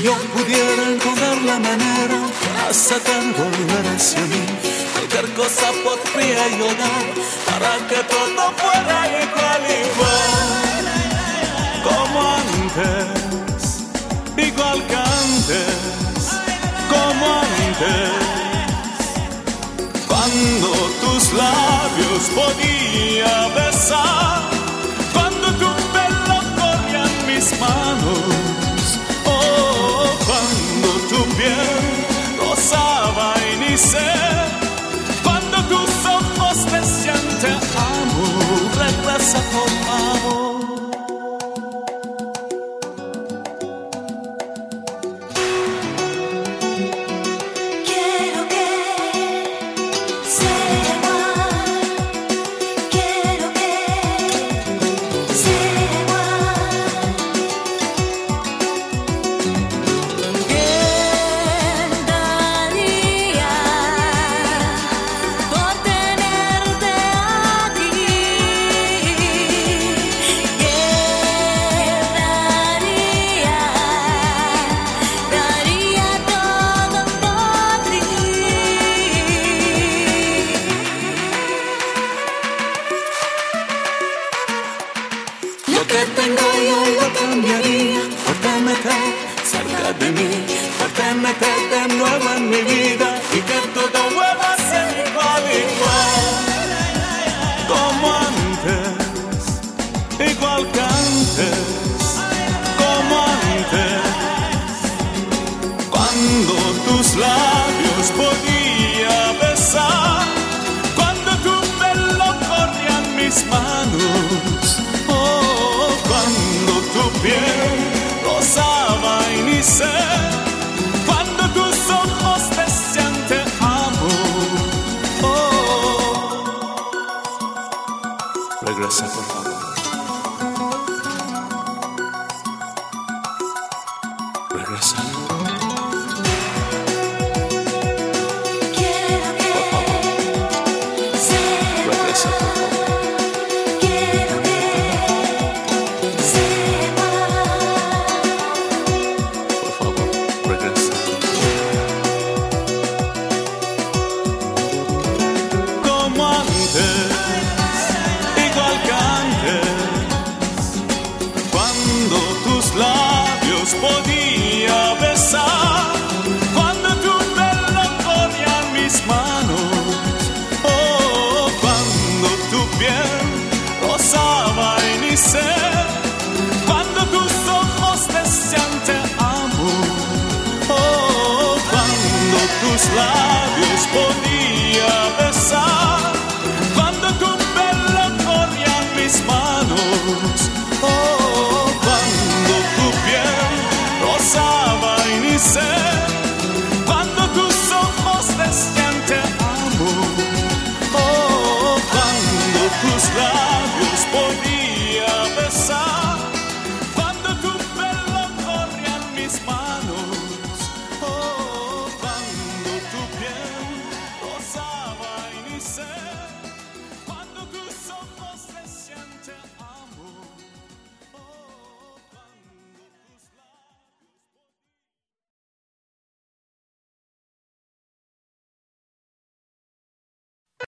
yo pudiera encontrar la manera de hacerte volver hacia mí, cualquier cosa podría yo dar para que todo fuera igual, igual, como antes, igual que antes, como antes, cuando tus labios podía besar, cuando tu pelo corría en mis manos, oh, cuando tu piel rozaba y ni sé, cuando tus ojos decían te amo, regresa por favor. Lo que tengo yo lo cambiaría por tenerte cerca de mí, por tenerte de nuevo en mi vida y que todo vuelva a ser igual, igual, como antes, igual que antes, como antes, cuando tus labios podía besar, cuando tu pelo corría en mis manos, cuando tu piel rozaba y ni sé, cuando tus ojos decían te amo, oh, regresa por favor.